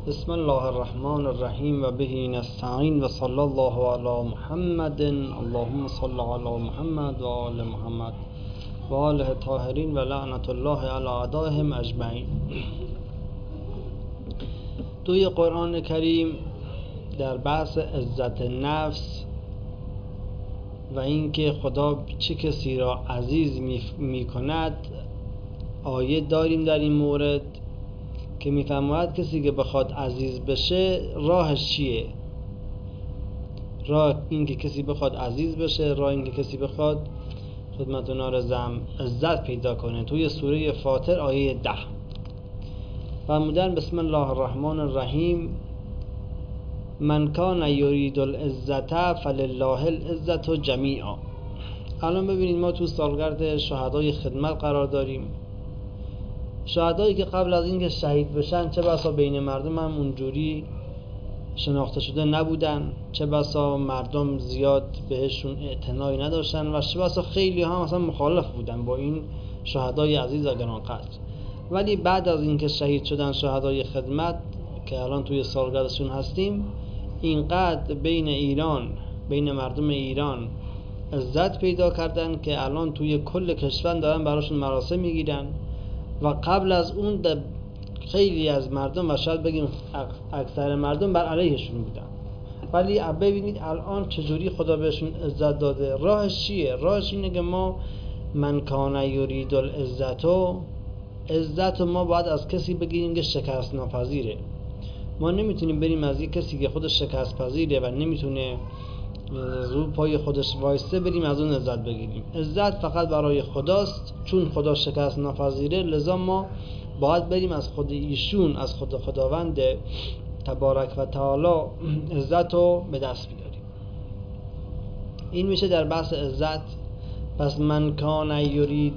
بسم الله الرحمن الرحیم و به نستعین و صلی الله علی محمد. اللهم صل علی محمد و آل محمد و آله طاهرین و لعنت الله علی اعدائهم اجمعین. توی قرآن کریم در بحث عزت نفس و اینکه خدا چه کسی را عزیز می کند آیه داریم در این مورد که میفرماید کسی که بخواد عزیز بشه راهش چیه؟ راه این که کسی بخواد عزیز بشه، راه این که کسی بخواد خدمتون آرزم عزت پیدا کنه. توی سوره فاطر آیه 10 فرمودن بسم الله الرحمن الرحیم من کان یرید العزت فلله العزت جمیعا. الان ببینید ما تو سالگرد شهدای خدمت قرار داریم. شهدایی که قبل از اینکه شهید بشن چه بسا بین مردم هم اونجوری شناخته شده نبودن، چه بسا مردم زیاد بهشون اعتنایی نداشتن و چه بسا خیلی هم اصلا مخالف بودن با این شهدای عزیز و گرانقدر. ولی بعد از اینکه شهید شدن شهدای خدمت که الان توی سالگردشون هستیم، اینقدر بین مردم ایران عزت پیدا کردن که الان توی کل کشور دارن براشون مراسم میگیرن و قبل از اون خیلی از مردم و شاید بگیم اکثر مردم بر علیهشون بودن. ولی ببینید الان چجوری خدا بهشون عزت داده. راهش چیه؟ راهش اینه که ما من کان یرید عزت ما باید از کسی بگیریم که شکست ناپذیره. ما نمیتونیم بریم از یک کسی که خودش شکست پذیره و نمیتونه رو پای خودش وایسته بریم از اون عزت بگیریم. عزت فقط برای خداست، چون خدا شکست ناپذیره، لذا ما باید بریم از خود ایشون، از خود خداوند تبارک و تعالی عزت رو به دست بیاریم. این میشه در بحث عزت. پس من کان یرید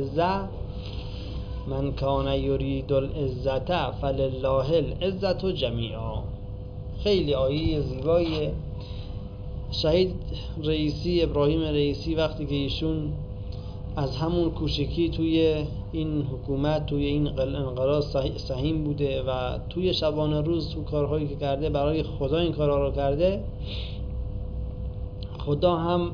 العزت فلله العزت جمیعا. خیلی آیه زیباییه. شهید رئیسی ابراهیم رئیسی وقتی که ایشون از همون کوچکی توی این حکومت توی این انقراض سهیم بوده و توی شبانه روز تو کارهایی که کرده برای خدا این کارها رو کرده، خدا هم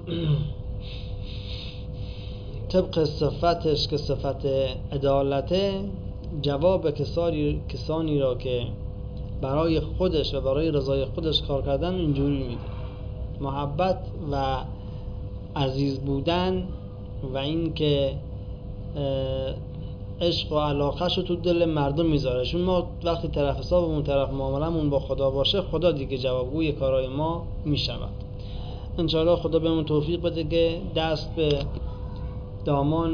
طبق صفتش که صفت عدالته جواب کسانی را که برای خودش و برای رضای خودش کار کردن اینجوری میده. محبت و عزیز بودن و این که عشق و علاقه شو تو دل مردم میذاره. چون ما وقتی طرف حسابمون طرف معاملمون با خدا باشه، خدا دیگه جوابگوی کارهای ما میشود. انشاءالله خدا بهمون توفیق بده که دست به دامان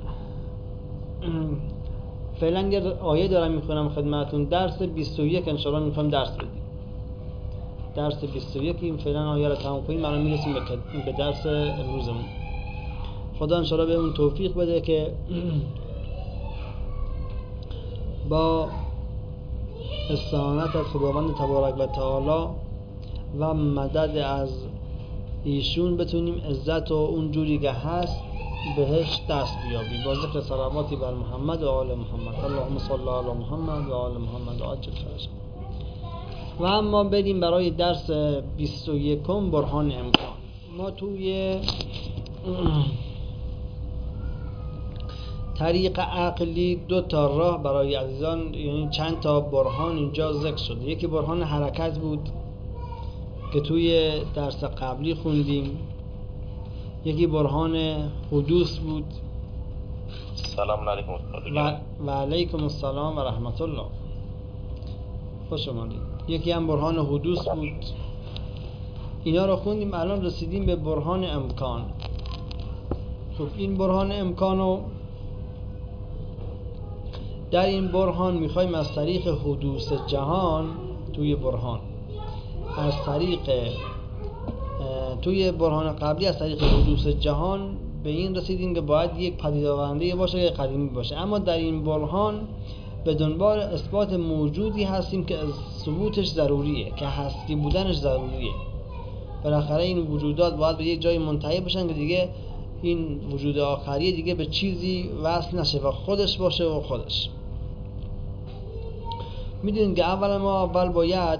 فعلا یه آیه دارم میخونم خدمتون. درس 21 انشاءالله میخوایم درس بدیم. درس 21 این فعلا آیه رو تمام کنیم، الان میرسیم به درس امروزمون. خدا انشاءالله بهمون توفیق بده که با استعانت از خداوند تبارک و تعالی و مدد از ایشون بتونیم عزت و اون جوری که هست بهش دست بیابیم با ذکر صلواتی بر محمد و آل محمد. اللهم صل علی محمد و آل محمد و عجل فرجهم. و اما بریم برای درس 21 برهان امکان. ما توی طریق عقلی 2 راه برای عزیزان، یعنی چند تا برهان اینجا ذکر شده. یکی برهان حرکت بود که توی درس قبلی خوندیم، یکی برهان حدوث بود. سلام علیکم و علیکم السلام و رحمت الله. خوش آمدید. یکی هم برهان حدوث بود. اینا رو خوندیم. الان رسیدیم به برهان امکان. خب این برهان امکانو در این برهان میخوایم از طریق حدوث جهان توی برهان قبلی از طریق حدوث جهان به این رسیدیم که باید یک پدید آورنده باشه که قدیمی باشه. اما در این برهان به دنبال اثبات موجودی هستیم که ثبوتش ضروریه، که هستی بودنش ضروریه. بالاخره این وجودات باید به یک جای منتهی بشن که دیگه این وجود آخریه دیگه به چیزی وصل نشه و خودش باشه و خودش. میدونید که اول باید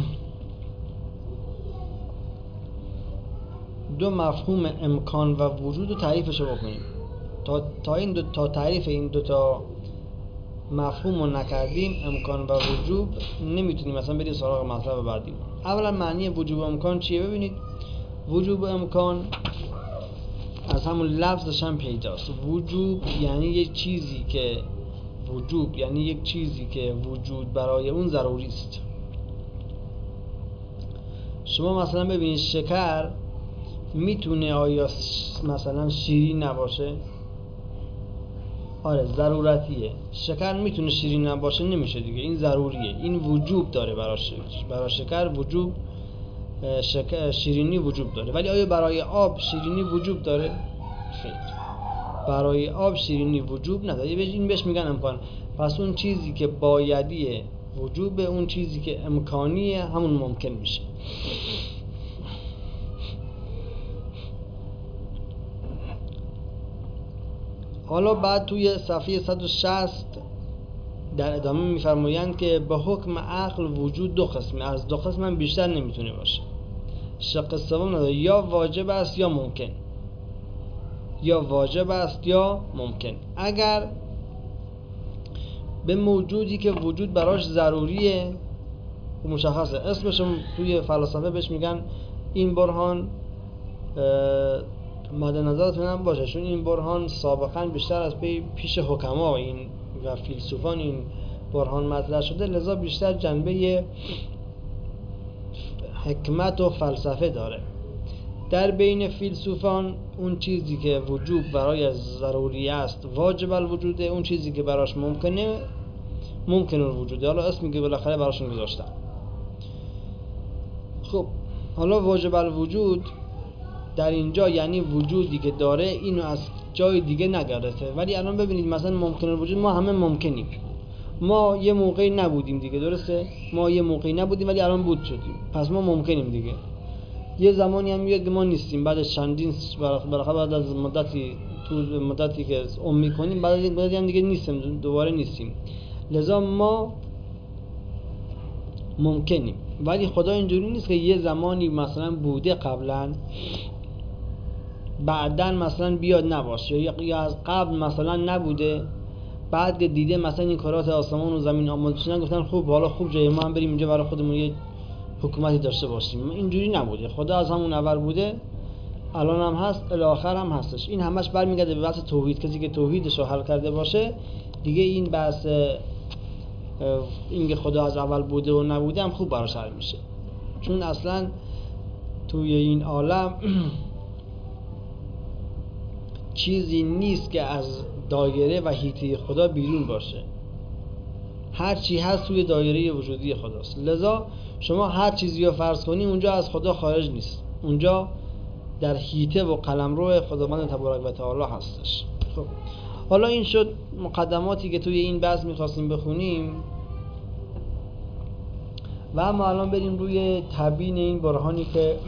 دو مفهوم امکان و وجود رو تعریفش بکنیم. تا تعریف این دو تا مفهوم رو نکردیم، امکان و وجوب، نمیتونیم مثلا بریم سراغ مطلب بعدی. اولا معنی وجوب و امکان چیه؟ ببینید، وجوب و امکان از همون لفظش هم پیداست. وجوب یعنی یک چیزی که وجود برای اون ضروری است. شما مثلا ببینید شکر میتونه آیا مثلا شیرین نباشه؟ آره، ضرورتیه. شکر میتونه شیرین نباشه؟ نمیشه دیگه، این ضروریه، این وجوب داره. برای شکر وجوب شیرینی وجوب داره. ولی آیا برای آب شیرینی وجوب داره؟ خیر، برای آب شیرینی وجوب نداره. این بهش میگن امکان. پس اون چیزی که بایدیه وجوبه، اون چیزی که امکانیه همون ممکن میشه. حالا بعد توی صفحه 160 در ادامه میفرمایند که به حکم عقل وجود دو قسمه، از دو قسم هم بیشتر نمیتونه باشه. شق سوم نداره، یا واجب است یا ممکن. یا واجب است یا ممکن. اگر به موجودی که وجود براش ضروریه، مشخصه، اسمش توی فلسفه بهش میگن، این برهان مد نظرتون هم باشه، چون این برهان سابقا بیشتر از پیش حکما این و فیلسوفان این برهان مطرح شده، لذا بیشتر جنبه حکمت و فلسفه داره. در بین فیلسوفان اون چیزی که وجوب برای ضروری است واجب الوجوده، اون چیزی که براش ممکنه ممکن الوجوده. حالا اسمی که بالاخره براشون گذاشتن. خب حالا واجب الوجود در اینجا یعنی وجودی که داره اینو از جای دیگه نگرفته. ولی الان ببینید مثلا ممکن الوجود، ما همه ممکنیم. ما یه موقعی نبودیم دیگه، درسته؟ ما یه موقعی نبودیم ولی الان بود شدیم، پس ما ممکنیم دیگه. یه زمانی هم میاد که ما نیستیم، بعد چندین بالاخره بعد از مدتی که عمر می‌کنیم، بعد از مدتی هم دیگه نیستیم، دوباره نیستیم. لذا ما ممکنیم. ولی خدا اینجوری نیست که یه زمانی مثلا بوده قبلا، بعدن مثلا بیاد نباشه، یا از قبل مثلا نبوده، بعد که دیده مثلا این کارات آسمان و زمین آماده شدن گفتن خب حالا خوب جای ما هم بریم اینجا برای خودمون یه حکومتی داشته باشیم. اینجوری نبوده. خدا از همون اول بوده، الان هم هست، الی آخر هم هستش. این همش برمیگرده به بحث توحید. کسی که توحیدش رو حل کرده باشه دیگه، این بحث اینکه خدا از اول بوده و نبوده هم خوب براش حل میشه. چون اصلا توی این عالم چیزی نیست که از دایره و حیطه خدا بیرون باشه. هر چی هست توی دایره وجودی خداست. لذا شما هر چیزی رو فرض کنی اونجا از خدا خارج نیست، اونجا در حیطه و قلمرو خداوند تبارک و تعالی هستش. خب حالا این شد مقدماتی که توی این بحث می‌خواستیم بخونیم و اما الان بریم روی تبیین این برهانی که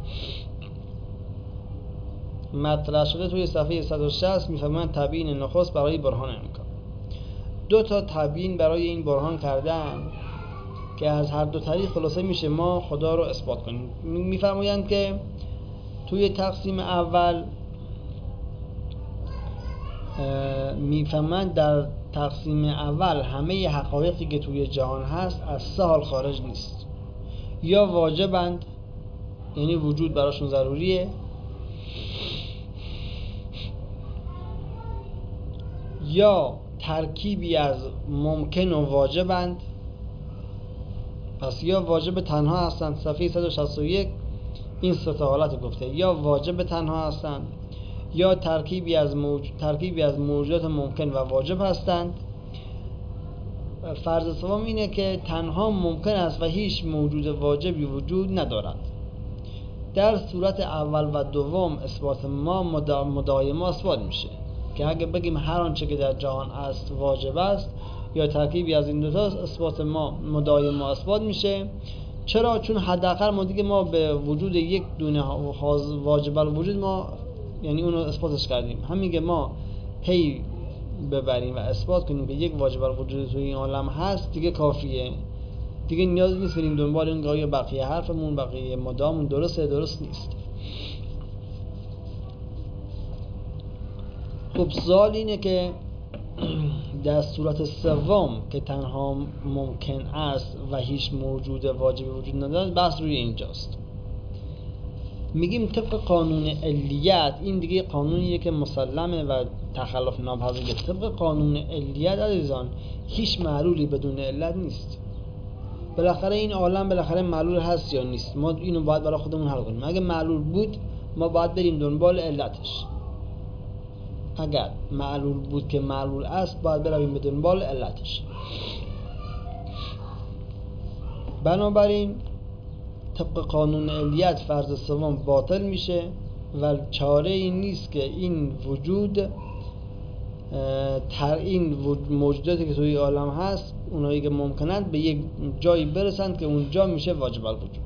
مطرح شده توی صفحه 160. میفهمن تبیین نخست برای برهان امکان. دو تا تبیین برای این برهان کردن که از هر دو طریق خلاصه میشه ما خدا رو اثبات کنیم. میفرمایند که توی تقسیم اول میفهمند در تقسیم اول همه حقایقی که توی جهان هست از سه حال خارج نیست. یا واجبند، یعنی وجود براشون ضروریه، یا ترکیبی از ممکن و واجبند، پس یا واجب تنها هستند. صفحه 161 این سه تا حالت گفته، یا واجب تنها هستند، یا ترکیبی از موجودات ممکن و واجب هستند. فرض سوم اینه که تنها ممکن است و هیچ موجود واجبی وجود ندارد. در صورت اول و دوم اثبات ما مدایمه اثبات میشه که اگه بگیم هر آنچه که در جهان است واجب است، یا ترکیبی از این دو تا، اثبات ما مدایمه اثبات میشه. چرا؟ چون حداقل ما دیگه ما به وجود یک دونه واجب الوجود ما یعنی اونو اثباتش کردیم. همین که ما ببریم و اثبات کنیم که یک واجب الوجود توی این عالم هست دیگه کافیه، دیگه نیاز نیست بریم دنبال این گاهی بقیه حرفمون بقیه مدامون درست نیست. خب سوال اینه که در صورت سوم که تنها ممکن است و هیچ موجود واجبی وجود ندارد، بحث روی اینجاست. میگیم طبق قانون علیت، این دیگه قانونیه که مسلمه و تخلف ناپذیره. طبق قانون علیت عزیزان هیچ معلولی بدون علت نیست. بالاخره این عالم بالاخره معلول هست یا نیست، ما اینو باید برای خودمون حل کنیم. اگه معلول بود ما باید بریم دنبال علتش، اگر معلول بود که معلول است باید برویم به دنبال علتش. بنابراین طبق قانون علیت فرض سوم باطل میشه و چاره این نیست که این وجود این موجوداتی که توی عالم هست اونایی که ممکنند به یک جایی برسند که اونجا میشه واجب الوجود.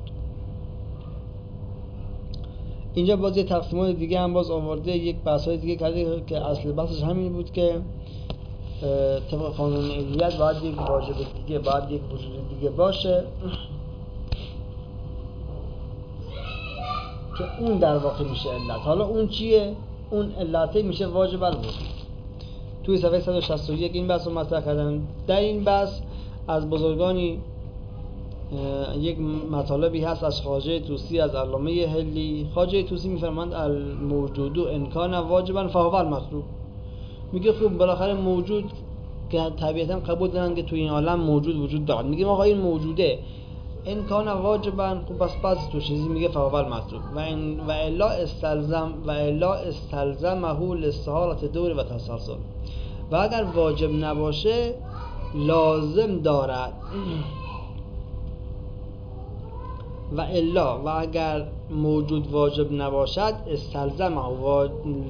اینجا باز یه تقسیمات دیگه هم باز آورده، یک بحث‌های دیگه کرده که اصل بحثش همین بود که طبق قانون علیت باید یک واجب دیگه، باید یک وجود دیگه باشه که اون در واقع میشه علت. حالا اون چیه؟ اون علته میشه واجب الوجود. توی صفحه 161 این بحث رو مطرح کردن. در این بحث از بزرگانی یک مطالبی هست از خواجه طوسی، از علامه حلی. خواجه طوسی میفرماند الموجود ان کان واجبا فهو المطلوب. میگه خب بالاخره موجود که طبیعتا قبول دارن که توی این عالم موجود وجود دارد، میگه آقا این موجوده ان کان واجبا، خب بس تو چیزی میگه فهو المطلوب و الا استلزمه لاستحالة دور و تسلسل. و اگر واجب نباشه لازم دارد و الا، و اگر موجود واجب نباشد استلزمه و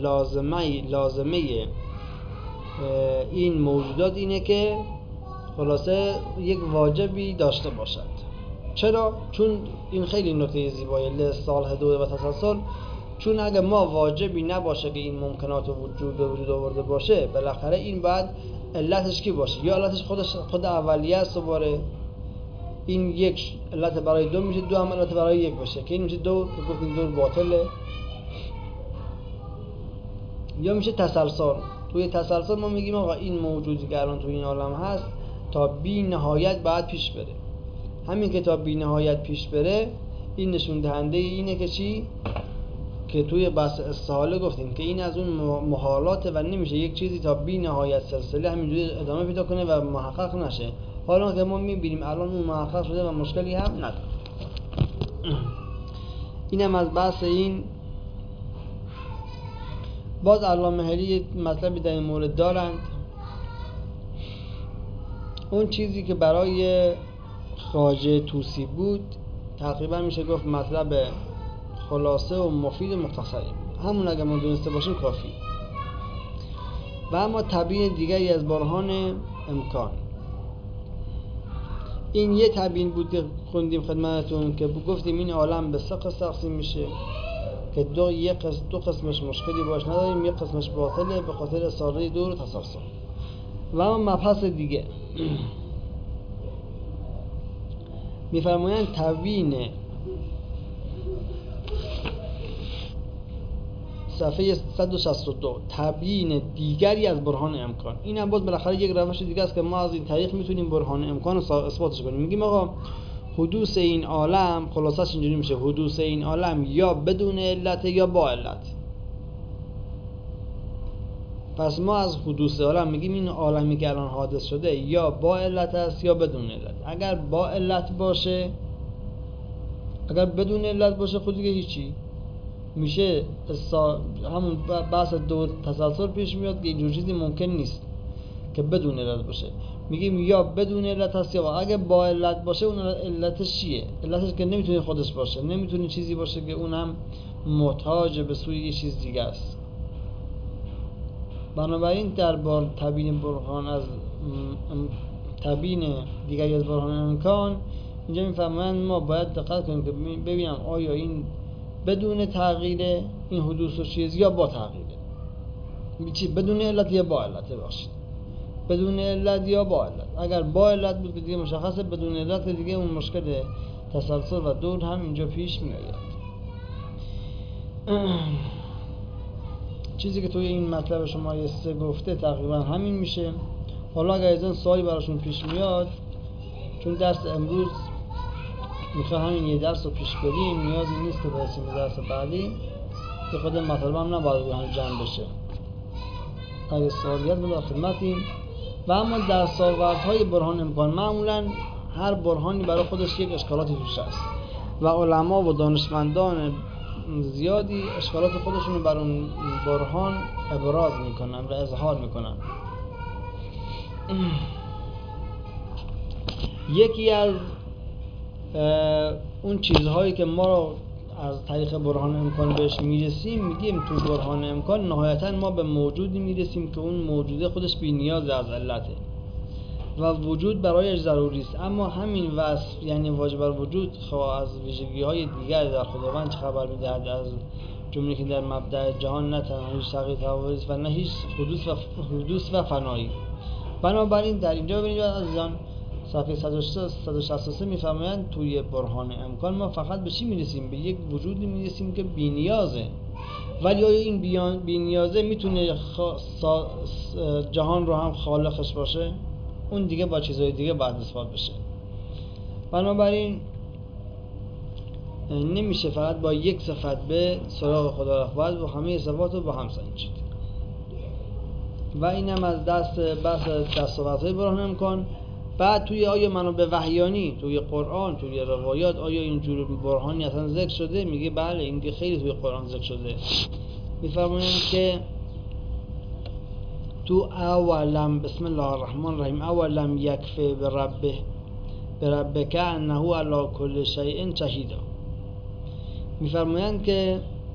لازمه این موجودات اینه که خلاصه یک واجبی داشته باشد. چرا؟ چون این خیلی نکته زیبایه، لاستحالة دور و تسلسل. چون اگه ما واجبی نباشه که این ممکنات وجود آورده باشه، بالاخره این باید علتش کی باشه؟ یا علتش خود اولیه است دوباره، این یک علت برای دو میشه، دو هم علت برای یک باشه که این میشه دو، که گفتیم دو باطله. یا میشه تسلسل. توی تسلسل ما میگیم آقا این موجودی که الان توی این عالم هست تا بی نهایت باید پیش بره. همین که تا بی نهایت پیش بره این نشون دهنده اینه که چی؟ که توی بحث استحاله گفتیم که این از اون محالاته و نمیشه یک چیزی تا بی نهایت سلسله همینجوری ادامه پیدا کنه و محقق نشه. حالا که ما میبینیم الان اون محقق شده و مشکلی هم نداره. اینم از بحث این. باز علامه حلی مطلبی در این مورد دارند. اون چیزی که برای خواجه طوسی بود تقریبا میشه گفت مطلب خلاصه و مفید و مختصری، همون اگه ما دونسته باشیم کافی. و اما تبیین دیگری از برهان امکان، این یه تبیین بود که خوندیم خدمتتون که گفتیم این عالم به سه قسم تقسیم میشه که دو قسمش مشکلی باش نداریم، یک قسمش باطله به خاطر اصاره دور و تسلسل. و اما مبحث دیگه میفرمایند تبیین صفحه 162 تبیین دیگری از برهان امکان. این هم باز بالاخره یک روش دیگه است که ما از این طریق میتونیم برهان امکان رو اثباتش کنیم. میگیم آقا حدوث این عالم خلاصش اینجوری میشه، حدوث این عالم یا بدون علت یا با علت. پس ما از حدوث عالم میگیم این عالمی که الان حادث شده یا با علت است یا بدون علت. اگر با علت باشه، اگر بدون علت باشه خود دیگه هیچی میشه، همون بحث دو تسلسل پیش میاد که اینجور چیزی ممکن نیست که بدون علت باشه. میگیم یا بدون علت هست یا اگه با علت باشه اون علتش چیه؟ علتش که نمیتونه خودش باشه، نمیتونه چیزی باشه که اونم محتاج به سوی یه چیز دیگه است. بنابراین در بار تبیین برهان از تبیین دیگری از برهان امکان اینجا میفهمن ما باید دقت کنیم که ببینم آیا این بدون تغییر این حدوث و چیز یا با تغییره. چی بدون علت یا با علت باشید، بدون علت یا با علت. اگر با علت بود که دیگه مشخصه، بدون علت دیگه اون مشکل تسلسل و دور هم اینجا پیش می آید. چیزی که توی این مطلب شما 3 گفته تقریبا همین میشه. حالا اگر از این سوالی براشون پیش میاد، چون درس امروز میخواه همین یه درس رو پیش بریم، نیازی نیست که برسیم به درس بعدی، که خود مطلب هم نباید رو هم جمع بشه. اگر سوالیت بود در خدمتیم. و اما دستاوردهای برهان امکان، معمولا هر برهانی برای خودش یک اشکالاتی توش هست و علما و دانشمندان زیادی اشکالات خودشون رو بر اون برهان ابراز میکنن و اظهار میکنن. یکی از اون چیزهایی که ما رو از طریق برهان امکان بهش میرسیم، میگیم تو برهان امکان نهایتا ما به موجودی میرسیم که اون موجوده خودش بی نیاز از علته و وجود برایش ضروری است. اما همین وصف، یعنی واجب الوجود، از ویژگی‌های دیگر در خداوند چه خبر می‌دهد؟ از جمله که در مبدأ جهان نه تنها هیچ تغییر تحولی است و نه هیچ حدوث و فنایی. بنابراین در اینجا ببینید عزیزان، صفحه 163 می‌فرمایند توی برهان امکان ما فقط به چی می‌رسیم؟ به یک وجودی می‌رسیم که بی‌نیازه. ولی آیا این بی‌نیازه میتونه جهان رو هم خالقش باشه؟ اون دیگه با چیزهای دیگه باید اثبات بشه. بنابراین نمیشه فقط با یک صفت به سراغ خدا رفت، باید با همه صفات رو با هم سنجید. و اینم از بحث دستاوردهای برهان امکان. بعد توی آیا منابع وحیانی، توی قرآن، توی روایات، آیا اینجور برهانی اصلا ذکر شده؟ میگه بله، این که خیلی توی قرآن ذکر شده. میفرمایند که تو اولم، بسم الله الرحمن الرحیم، اولم یکفی بربک انه علی کل شیء شهید. میفرمایند که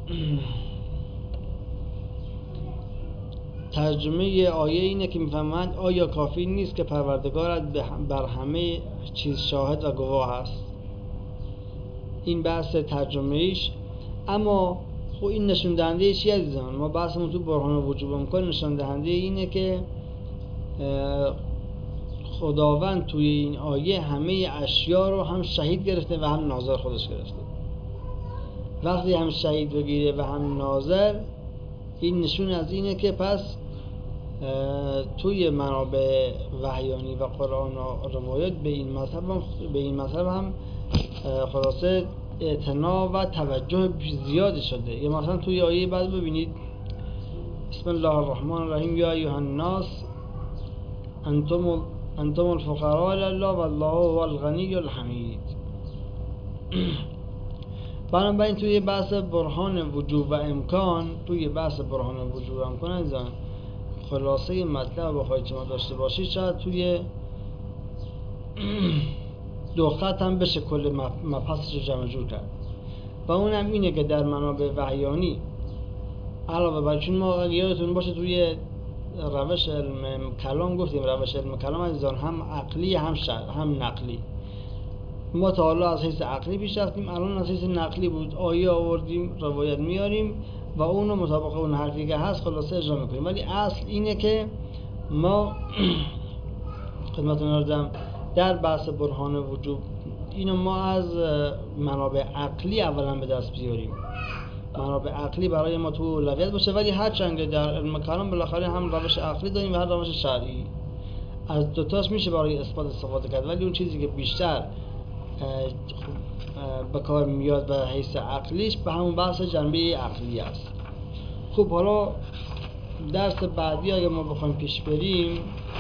ترجمه آیه اینه که میفرمایند آیا کافی نیست که پروردگارت بر همه چیز شاهد و گواه است؟ این بحث ترجمه‌ایش. اما خب این نشون دهنده چی عزیزان؟ ما بحثمون تو برهان وجوب امکان نشون دهنده اینه که خداوند توی این آیه همه اشیا رو هم شهید گرفته و هم ناظر خودش گرفته. وقتی هم شهید بگیره و هم ناظر، این نشون از اینه که پس توی منابع وحیانی و قرآن و روایات به این مطلب هم خلاصه اعتنا و توجه زیاد شده. یا مثلا توی آیه بعد ببینید، بسم الله الرحمن الرحیم، یا ایها الناس انتم الفقراء الی الله والله هو الغنی الحمید. بنابراین توی بحث برهان وجوب و امکان، عزیزان، خلاصه مطلب بخواید شما داشته باشید، شاید توی 2 خط هم بشه کل مبحثش رو جمع جور کرد. و اونم اینه که در منابع وحیانی علاوه بر، چون ما یادتون باشه توی روش علم کلام گفتیم، روش علم کلام عزیزان هم عقلی هم نقلی. ما تا حالا از حیث عقلی پیش رفتیم، الان از حیث نقلی بود، آیه آوردیم، روایت میاریم و اون رو مطابق اون حرفی که هست خلاصه اجرا میکنیم. ولی اصل اینه که ما خدمتتون آوردم در بحث برهان وجوب، اینو ما از منابع عقلی اولا به دست بیاریم، منابع عقلی برای ما تو اولویت باشه. ولی هر چنگ در علم کلام بالاخره هم روش عقلی داریم و هم روش شرعی. از دوتاش میشه برای اثبات استفاده کرد، ولی اون چیزی که بیشتر به کار میاد به حیث عقلیش به همون بحث جنبه عقلی است. خب حالا درس بعدی اگه ما بخوایم پیش بریم،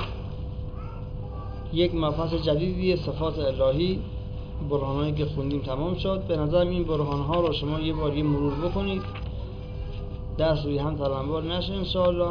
یک مبحث جدیدی، صفات الهی. برهانهایی که خوندیم تمام شد. به نظرم این برهانها رو شما یه بار مرور بکنید، درس روی هم تلمبار نشه انشاءالله.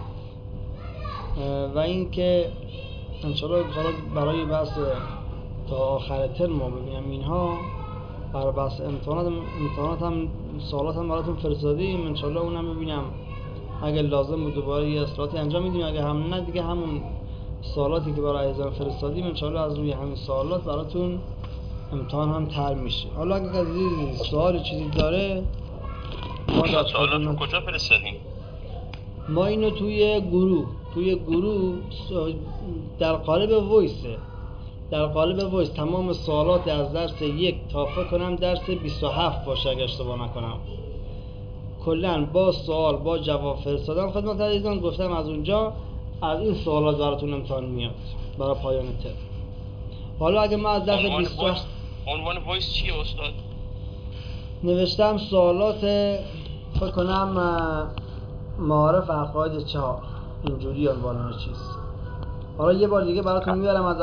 و این که انشاءالله برای بحث تا آخر ترم ما ببینم اینها، برای بحث امتحانات هم سوالات هم براتون فرستادیم، انشاءالله اونم ببینم اگه لازم بود دوباره یه اصلاحاتی انجام میدیم، اگه هم نه دیگه همون سوالاتی که برای عزیزان فرستادیم انشاءالله از روی همین سوالات براتون امتحان هم طرح میشه. حالا اگه کسی سوال چیزی داره، سوالاتون کجا فرستادیم؟ ما اینو توی گروه در قالب وایس تمام سوالات از درس 1 تا فکر کنم درس 27 باشه اگه اشتباه نکنم، کلا با سوال با جواب فرستادم خدمت عزیزان. گفتم از اونجا از این سوالات براتون امتحان میاد برای پایان ترم. حالا اگه ما از درس 27 عنوان وایس چیه استاد؟ نوشتم سوالات فکر کنم معارف عقاید 4 اینجوری عنوان چیز. حالا یه بار دیگه براتون میارم از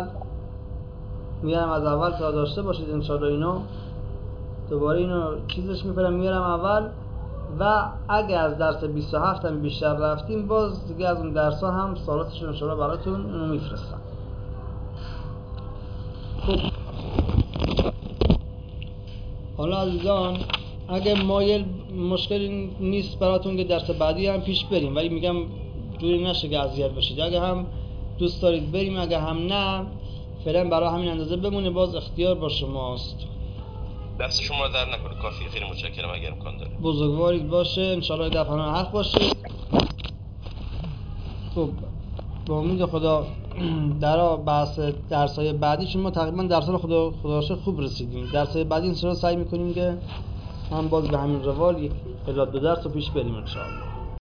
اول تا داشته باشید انشاءالله. اینو دوباره اینو چیزش میارم اول و اگه از درس 27 هم بیشتر رفتیم باز دیگه از اون درس ها هم سوالاتشون انشاءالله براتون اونو میفرستم. خب حالا عزیزان اگه مایل مشکلی نیست براتون که درس بعدی هم پیش بریم، ولی میگم جوری نشه که اذیت بشید. اگه هم دوست دارید بریم اگه هم نه فعلا برای همین اندازه بمونه، باز اختیار با شماست. دست شما رو در نکنه، کافیه. خیلی متشکرم. اگر امکان داره بزرگوارید باشه انشالله دفعه حق باشید. خب با امید خدا در بحث درس‌های بعدی چون ما تقریبا درس‌ها رو خدا خوب رسیدیم، درس‌های بعدی انشالله سعی می‌کنیم که هم باز به همین روال 1 الی 2 درس رو پیش بریم انشالله.